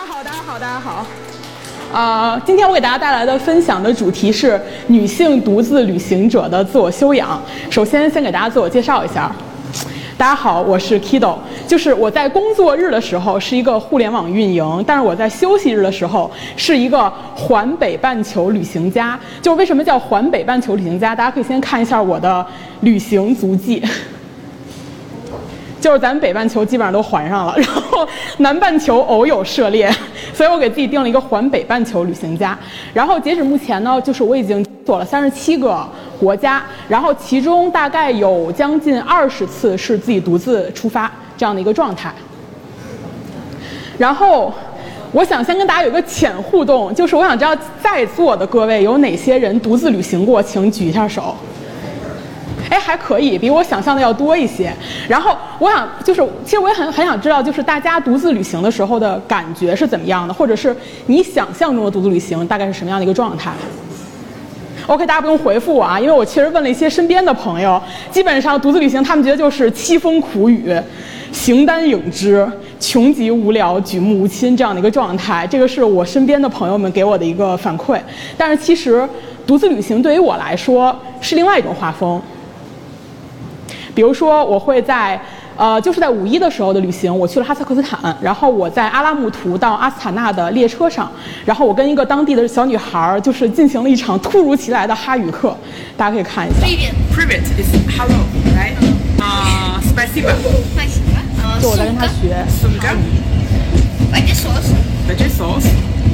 大家好。今天我给大家带来的分享的主题是女性独自旅行者的自我修养。首先给大家自我介绍一下。大家好，我是 Kido。就是我在工作日的时候是一个互联网运营，但是我在休息日的时候是一个环北半球旅行家。就为什么叫环北半球旅行家？大家可以先看一下我的旅行足迹。就是咱们北半球基本上都环上了，然后南半球偶有涉猎，所以我给自己定了一个环北半球旅行家。然后截止目前呢，就是我已经做了37个国家，然后其中大概有将近20次是自己独自出发这样的一个状态。然后我想先跟大家有一个浅互动，就是我想知道在座的各位有哪些人独自旅行过，请举一下手。还可以，比我想象的要多一些。然后我想，其实我也很想知道，就是大家独自旅行的时候的感觉是怎么样的，或者是你想象中的独自旅行大概是什么样的一个状态。OK， 大家不用回复我啊，因为我确实问了一些身边的朋友，基本上独自旅行他们觉得就是凄风苦雨、形单影只、穷极无聊、举目无亲这样的一个状态。这个是我身边的朋友们给我的一个反馈。但是其实独自旅行对于我来说是另外一种画风。比如说，我会在就是在5·1的时候的旅行，我去了哈萨克斯坦，然后我在阿拉木图到阿斯塔纳的列车上，然后我跟一个当地的小女孩就是进行了一场突如其来的哈语课，大家可以看一下。 Привет is hello, right? Спасибо. 就我在跟她学。 Сумка. Пойди сос. Пойди сос.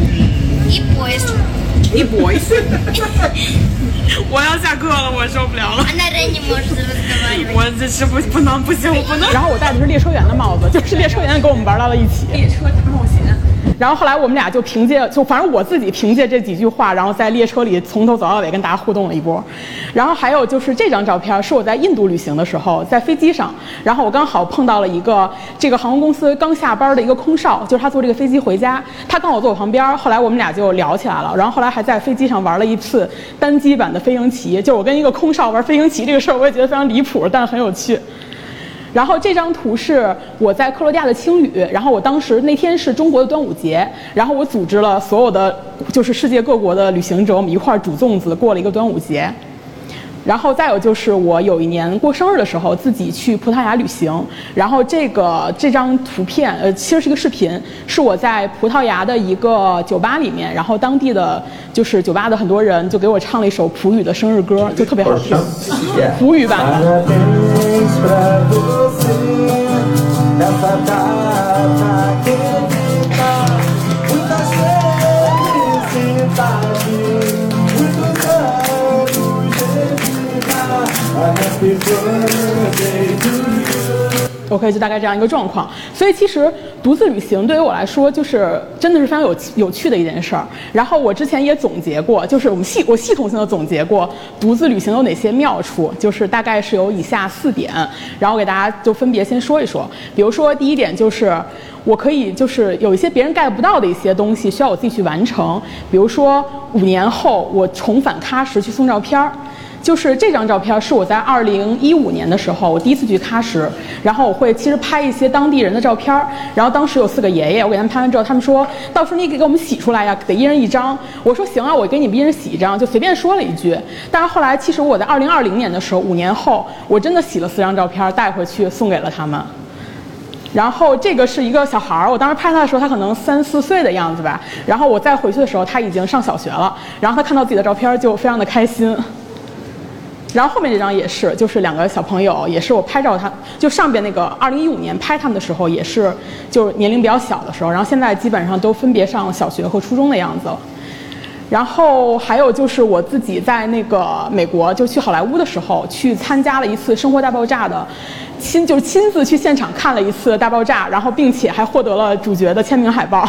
И поезд. И бойся. 我要下课了，我受不了了。 Она не может разговаривать. 我这是不能，不行，我不能。 然后我戴的是列车员的帽子，就是列车员跟我们玩到了一起。 列车大冒险。 然后后来我们俩就反正我自己凭借这几句话，然后在列车里从头走到尾跟大家互动了一波。然后还有就是这张照片是我在印度旅行的时候，在飞机上，然后我刚好碰到了一个这个航空公司刚下班的一个空少，就是他坐这个飞机回家，他刚好坐我旁边，后来我们俩就聊起来了。然后后来还在飞机上玩了一次单机版的飞行棋，就我跟一个空少玩飞行棋这个事儿，我也觉得非常离谱，但是很有趣。然后这张图是我在克罗地亚的青旅，然后我当时那天是中国的端午节，然后我组织了所有的就是世界各国的旅行者，我们一块儿煮粽子过了一个端午节。然后再有就是我有一年过生日的时候自己去葡萄牙旅行，然后这张图片其实是一个视频，是我在葡萄牙的一个酒吧里面，然后当地的就是酒吧的很多人就给我唱了一首葡语的生日歌，就特别好听，葡语版的。OK， 就大概这样一个状况。所以其实独自旅行对于我来说，就是真的是非常有趣的一件事儿。然后我之前也总结过，就是我系统性的总结过独自旅行有哪些妙处，就是大概是有以下4点，然后给大家就分别先说一说。比如说第一点就是我可以就是有一些别人 get 不到的一些东西需要我自己去完成，比如说5年后我重返喀什去送照片儿。就是这张照片是我在2015年的时候，我第一次去喀什，然后我会其实拍一些当地人的照片，然后当时有4个爷爷，我给他们拍完之后，他们说到时候你给我们洗出来呀，得一人1张。我说行啊，我给你们一人洗1张，就随便说了一句。但是后来其实我在2020年的时候，5年后，我真的洗了4张照片带回去送给了他们。然后这个是一个小孩儿，我当时拍他的时候，他可能3、4岁的样子吧。然后我再回去的时候，他已经上小学了。然后他看到自己的照片就非常的开心。然后后面这张也是，就是2个小朋友，也是我拍照他，就上边那个2015年拍他们的时候，也是就是年龄比较小的时候，然后现在基本上都分别上小学和初中的样子了。然后还有就是我自己在那个美国就去好莱坞的时候，去参加了一次《生活大爆炸》的亲自去现场看了一次大爆炸，然后并且还获得了主角的签名海报。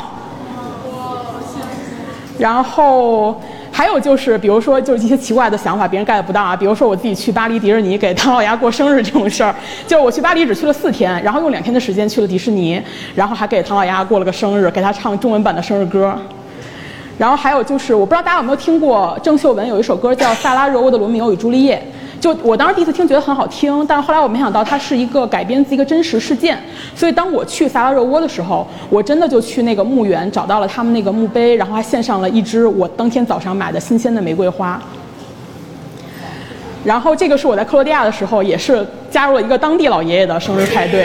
然后还有就是，比如说就是一些奇怪的想法，别人 get 不到啊。比如说我自己去巴黎迪士尼给唐老鸭过生日这种事儿，就我去巴黎只去了4天，然后用2天的时间去了迪士尼，然后还给唐老鸭过了个生日，给他唱中文版的生日歌。然后还有就是，我不知道大家有没有听过郑秀文有一首歌叫《萨拉热窝的罗密欧与朱丽叶》， 就我当时第一次听觉得很好听，但是后来我没想到它是一个改编自一个真实事件。所以当我去萨拉热窝的时候，我真的就去那个墓园找到了他们那个墓碑，然后还献上了一支我当天早上买的新鲜的玫瑰花。然后这个是我在克罗地亚的时候，也是加入了一个当地老爷爷的生日派对。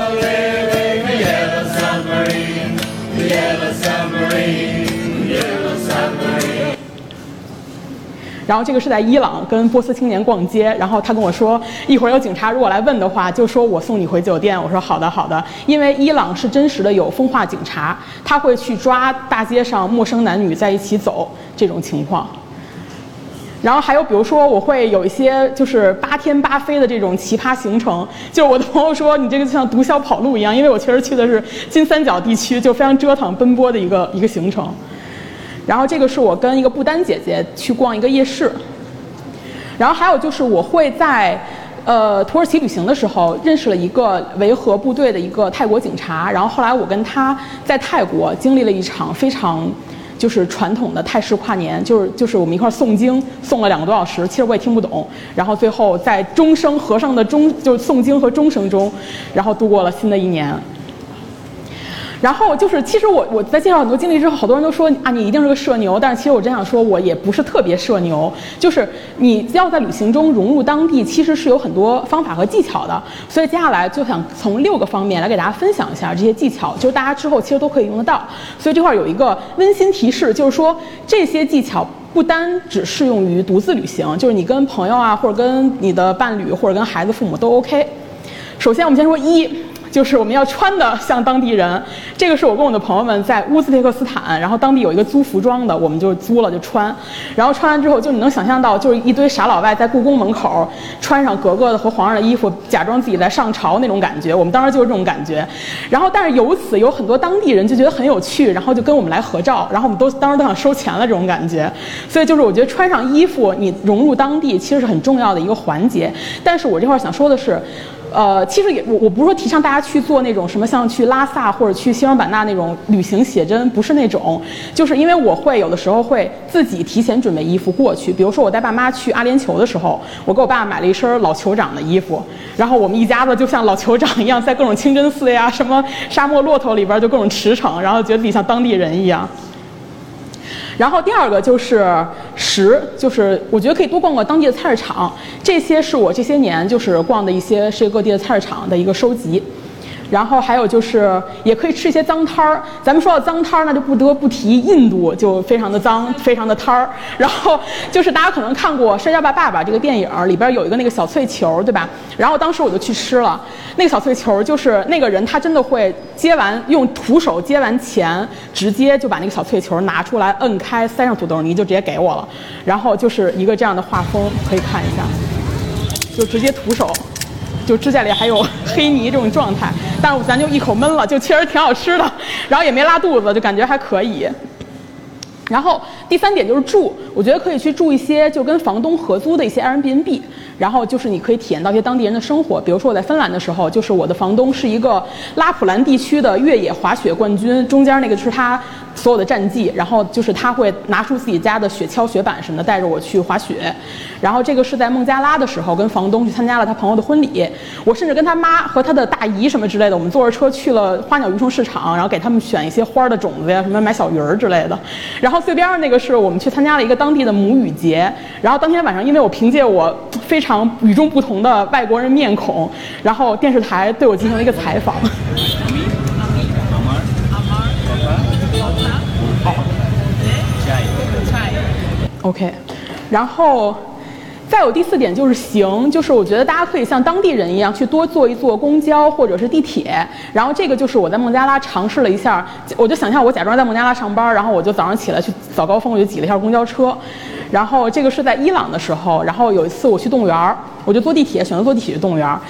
然后这个是在伊朗跟波斯青年逛街，然后他跟我说，一会儿有警察如果来问的话，就说我送你回酒店。我说好的好的，因为伊朗是真实的有风化警察，他会去抓大街上陌生男女在一起走这种情况。然后还有比如说我会有一些就是8天8飞的这种奇葩行程，就是我的朋友说你这个就像毒枭跑路一样，因为我确实去的是金三角地区，就非常折腾奔波的一个行程。然后这个是我跟一个不丹姐姐去逛一个夜市。然后还有就是我会在土耳其旅行的时候认识了一个维和部队的一个泰国警察，然后后来我跟他在泰国经历了一场非常就是传统的泰式跨年，就是我们一块诵经，诵了2个多小时，其实我也听不懂，然后最后在钟声和尚的就是诵经和钟声中，然后度过了新的一年。然后就是，其实我在介绍很多经历之后，好多人都说啊，你一定是个社牛。但是其实我真想说，我也不是特别社牛。就是你要在旅行中融入当地，其实是有很多方法和技巧的。所以接下来就想从6个方面来给大家分享一下这些技巧，就是大家之后其实都可以用得到。所以这块有一个温馨提示，就是说这些技巧不单只适用于独自旅行，就是你跟朋友啊，或者跟你的伴侣，或者跟孩子、父母都 OK。首先我们先说1。就是我们要穿的像当地人，这个是我跟我的朋友们在乌兹别克斯坦，然后当地有一个租服装的，我们就租了就穿，然后穿完之后，就你能想象到，就是一堆傻老外在故宫门口穿上格格的和皇上的衣服，假装自己在上朝那种感觉，我们当时就是这种感觉。然后，但是由此有很多当地人就觉得很有趣，然后就跟我们来合照，然后我们当时都想收钱了这种感觉。所以就是我觉得穿上衣服，你融入当地其实是很重要的一个环节。但是我这块想说的是。其实我不是说提倡大家去做那种什么像去拉萨或者去西双版纳那种旅行写真，不是那种，就是因为我会有的时候会自己提前准备衣服过去。比如说我带爸妈去阿联酋的时候，我给我爸买了一身老酋长的衣服，然后我们一家子就像老酋长一样，在各种清真寺呀、什么沙漠骆驼里边就各种驰骋，然后觉得自己像当地人一样。然后第2个就是就是我觉得可以多逛逛当地的菜市场，这些是我这些年就是逛的一些世界各地的菜市场的一个收集。然后还有就是也可以吃一些脏摊儿，咱们说到脏摊儿，那就不得不提印度，就非常的脏，非常的摊儿。然后就是大家可能看过《摔跤吧，爸爸》这个电影，里边有一个那个小脆球，对吧？然后当时我就去吃了那个小脆球，就是那个人他真的会用徒手接完钱，直接就把那个小脆球拿出来，摁开，塞上土豆泥，就直接给我了。然后就是一个这样的画风，可以看一下，就直接徒手。就指甲里还有黑泥这种状态，但是咱就一口闷了，就确实挺好吃的，然后也没拉肚子，就感觉还可以。然后第3点就是住，我觉得可以去住一些就跟房东合租的一些 Airbnb， 然后就是你可以体验到一些当地人的生活。比如说我在芬兰的时候，就是我的房东是一个拉普兰地区的越野滑雪冠军，中间那个是他所有的战绩，然后就是他会拿出自己家的雪橇、雪板什么的带着我去滑雪。然后这个是在孟加拉的时候跟房东去参加了他朋友的婚礼，我甚至跟他妈和他的大姨什么之类的，我们坐着车去了花鸟鱼虫市场，然后给他们选一些花的种子呀，什么买小鱼儿之类的。然后最边上那个是我们去参加了一个当地的母语节，然后当天晚上因为我凭借我非常与众不同的外国人面孔，然后电视台对我进行了一个采访。OK， 然后再有第4点就是行，就是我觉得大家可以像当地人一样去多坐一坐公交或者是地铁。然后这个就是我在孟加拉尝试了一下，我就想象我假装在孟加拉上班，然后我就早上起来去早高峰，我就挤了一下公交车。然后这个是在伊朗的时候，然后有一次我去动物园，我就坐地铁，选择坐地铁去动物园。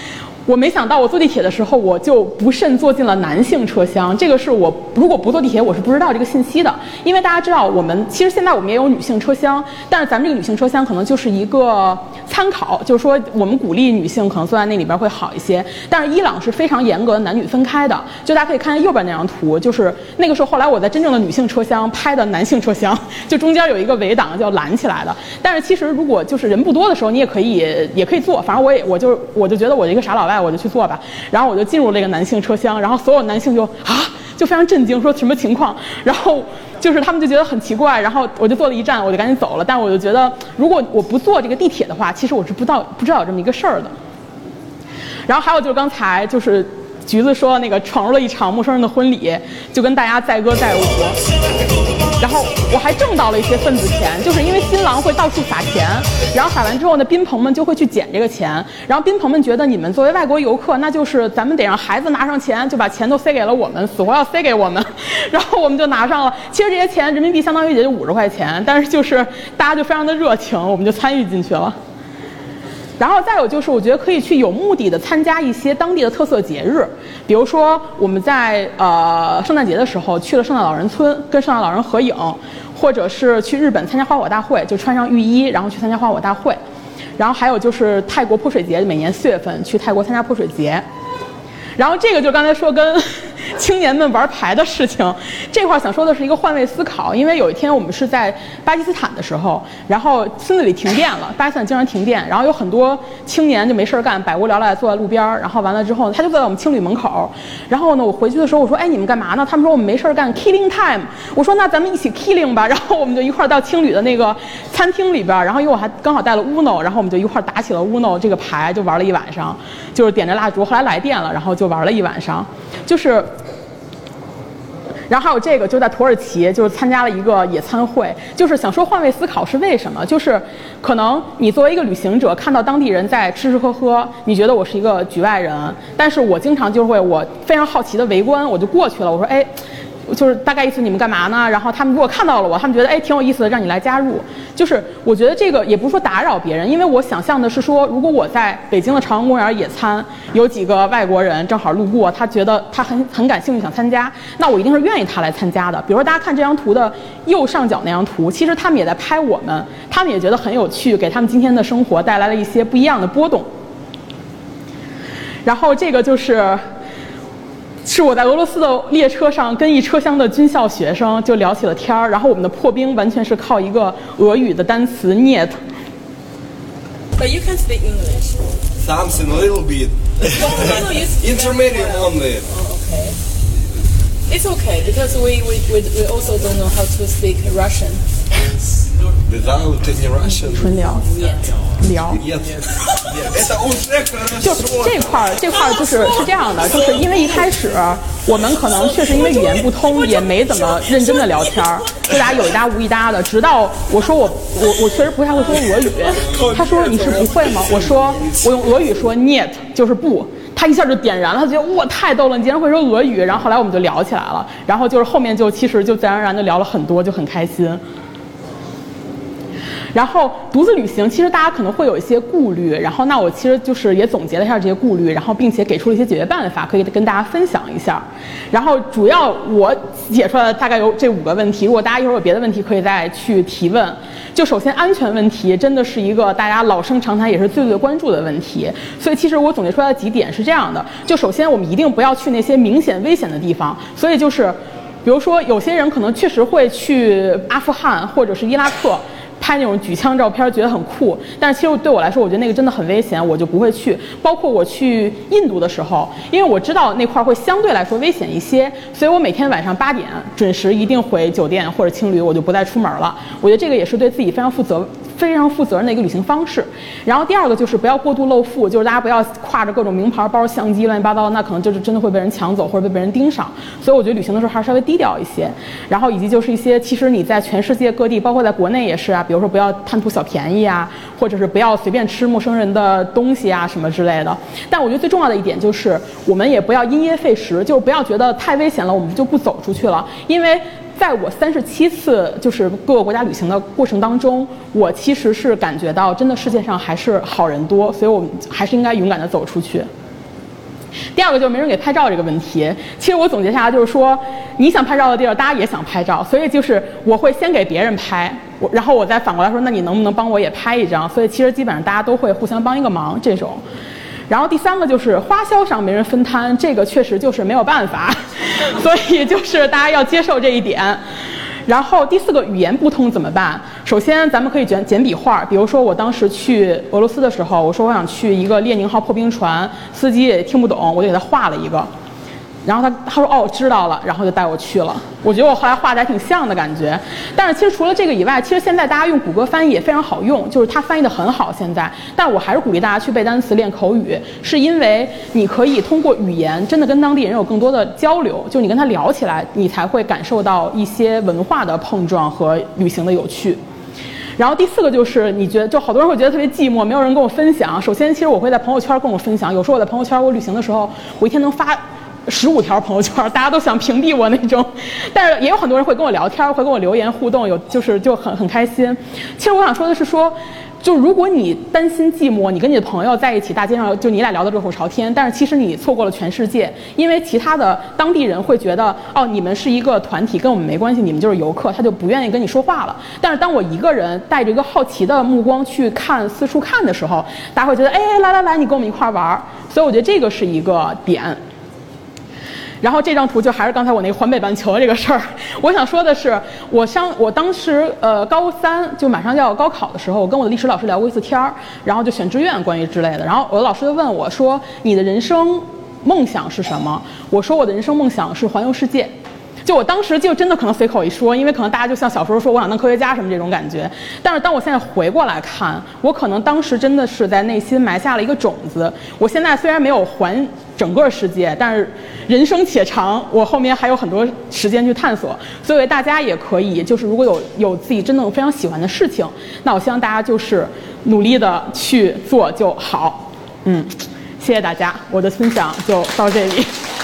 我没想到我坐地铁的时候，我就不慎坐进了男性车厢。这个是我如果不坐地铁，我是不知道这个信息的。因为大家知道，其实现在我们也有女性车厢，但是咱们这个女性车厢可能就是一个参考，就是说我们鼓励女性可能坐在那里边会好一些。但是伊朗是非常严格的男女分开的，就大家可以看见右边那张图，就是那个时候后来我在真正的女性车厢拍的男性车厢，就中间有一个围挡叫拦起来的。但是其实如果就是人不多的时候，你也可以坐，反正我就觉得我一个傻老外。我就去做吧，然后我就进入这个男性车厢，然后所有男性就非常震惊，说什么情况？然后就是他们就觉得很奇怪，然后我就坐了一站，我就赶紧走了。但我就觉得，如果我不坐这个地铁的话，其实我是不知道有这么一个事儿的。然后还有就是刚才就是橘子说那个闯入了一场陌生人的婚礼，就跟大家载歌载舞。然后我还挣到了一些份子钱，就是因为新郎会到处撒钱，然后撒完之后呢，宾朋们就会去捡这个钱，然后宾朋们觉得你们作为外国游客，那就是咱们得让孩子拿上钱，就把钱都塞给了我们，死活要塞给我们，然后我们就拿上了。其实这些钱人民币相当于也就50块钱，但是就是大家就非常的热情，我们就参与进去了。然后再有就是，我觉得可以去有目的的参加一些当地的特色节日，比如说我们在圣诞节的时候去了圣诞老人村，跟圣诞老人合影，或者是去日本参加花火大会，就穿上浴衣然后去参加花火大会。然后还有就是泰国泼水节，每年4月份去泰国参加泼水节。然后这个就刚才说跟青年们玩牌的事情，这块想说的是一个换位思考。因为有一天我们是在巴基斯坦的时候，然后村子里停电了，巴基斯坦经常停电，然后有很多青年就没事干，百无聊赖坐在路边，然后完了之后他就坐在我们青旅门口。然后呢，我回去的时候我说，哎，你们干嘛呢？他们说我们没事干 ，killing time。我说那咱们一起 killing 吧。然后我们就一块到青旅的那个餐厅里边，然后因为我还刚好带了 Uno， 然后我们就一块打起了 Uno 这个牌，就玩了一晚上，就是点着蜡烛。后来来电了，然后就玩了一晚上，就是。然后还有这个，就在土耳其，就是参加了一个野餐会，就是想说换位思考是为什么？就是可能你作为一个旅行者，看到当地人在吃吃喝喝，你觉得我是一个局外人，但是我经常就会我非常好奇的围观，我就过去了，我说哎。就是大概意思你们干嘛呢？然后他们如果看到了我，他们觉得哎挺有意思的，让你来加入。就是我觉得这个也不是说打扰别人，因为我想象的是说，如果我在北京的朝阳公园野餐，有几个外国人正好路过，他觉得他很感兴趣想参加，那我一定是愿意他来参加的。比如说大家看这张图的右上角那张图，其实他们也在拍我们，他们也觉得很有趣，给他们今天的生活带来了一些不一样的波动。然后这个是我在俄罗斯的列车上跟一车厢的军校学生就聊起了天儿，然后我们的破冰完全是靠一个俄语的单词 "нет"。 But you can speak English. Something a little bit. No, you speak Intermediate well. only. Oh, okay. It's okay because we also don't know how to speak Russian. Without any Russian. 纯聊 聊 Нет. Это уже 就 хорошо. 这块是这样的，就是因为一开始我们可能确实因为语言不通，也没怎么认真的聊天，就大家有一搭无一搭的。直到我说我确实不太会说俄语，他说你是不会吗？我说我用俄语说 "нет" 就是不。他一下就点燃了，他觉得哇太逗了，你竟然会说俄语。然后后来我们就聊起来了，然后就是后面其实就自然而然的聊了很多，就很开心。然后独自旅行，其实大家可能会有一些顾虑，然后那我其实就是也总结了一下这些顾虑，然后并且给出了一些解决办法，可以跟大家分享一下。然后主要我写出来的大概有这5个问题，如果大家一会儿有别的问题可以再去提问。就首先安全问题真的是一个大家老生常谈也是最关注的问题，所以其实我总结出来的几点是这样的，就首先我们一定不要去那些明显危险的地方，所以就是比如说有些人可能确实会去阿富汗或者是伊拉克拍那种举枪照片，觉得很酷，但是其实对我来说，我觉得那个真的很危险，我就不会去。包括我去印度的时候，因为我知道那块会相对来说危险一些，所以我每天晚上8点准时一定回酒店或者青旅，我就不再出门了。我觉得这个也是对自己非常负责任的一个旅行方式。然后第二个就是不要过度露富，就是大家不要挎着各种名牌包、相机乱七八糟，那可能就是真的会被人抢走或者被别人盯上。所以我觉得旅行的时候还是稍微低调一些。然后以及就是一些其实你在全世界各地，包括在国内也是啊，比如说不要贪图小便宜啊，或者是不要随便吃陌生人的东西啊什么之类的。但我觉得最重要的一点就是我们也不要因噎废食，就是不要觉得太危险了我们就不走出去了。因为在我37次就是各个国家旅行的过程当中，我其实是感觉到真的世界上还是好人多，所以我们还是应该勇敢地走出去。 第二个就是没人给拍照这个问题。其实我总结下来就是说，你想拍照的地儿，大家也想拍照，所以就是我会先给别人拍，然后我再反过来说，那你能不能帮我也拍一张？所以其实基本上大家都会互相帮一个忙这种。然后第三个就是花销上没人分摊，这个确实就是没有办法，所以就是大家要接受这一点。然后第四个，语言不通怎么办？首先咱们可以简笔画，比如说我当时去俄罗斯的时候，我说我想去一个列宁号破冰船，司机也听不懂，我就给他画了一个。然后他说哦知道了，然后就带我去了。我觉得我后来画的还挺像的感觉。但是其实除了这个以外，其实现在大家用谷歌翻译也非常好用，就是它翻译的很好现在。但我还是鼓励大家去背单词练口语，是因为你可以通过语言真的跟当地人有更多的交流，就你跟他聊起来，你才会感受到一些文化的碰撞和旅行的有趣。然后第四个就是你觉得就好多人会觉得特别寂寞，没有人跟我分享。首先其实我会在朋友圈跟我分享，有时候我在朋友圈我旅行的时候，我一天能发15条朋友圈，大家都想屏蔽我那种，但是也有很多人会跟我聊天，会跟我留言互动，就很开心。其实我想说的是说，就如果你担心寂寞，你跟你的朋友在一起，大街上就你俩聊得热火朝天，但是其实你错过了全世界，因为其他的当地人会觉得哦，你们是一个团体，跟我们没关系，你们就是游客，他就不愿意跟你说话了。但是当我一个人带着一个好奇的目光去看四处看的时候，大家会觉得哎，来，你跟我们一块玩。所以我觉得这个是一个点。然后这张图就还是刚才我那个环北半球这个事儿。我想说的是，我当时高3就马上要高考的时候，我跟我的历史老师聊过一次天儿，然后就选志愿关于之类的。然后我的老师就问我说：“你的人生梦想是什么？”我说我的人生梦想是环游世界。就我当时就真的可能随口一说，因为可能大家就像小时候说我想当科学家什么这种感觉。但是当我现在回过来看，我可能当时真的是在内心埋下了一个种子。我现在虽然没有环整个世界，但是人生且长，我后面还有很多时间去探索。所以大家也可以，就是如果有自己真的非常喜欢的事情，那我希望大家就是努力的去做就好。谢谢大家，我的分享就到这里。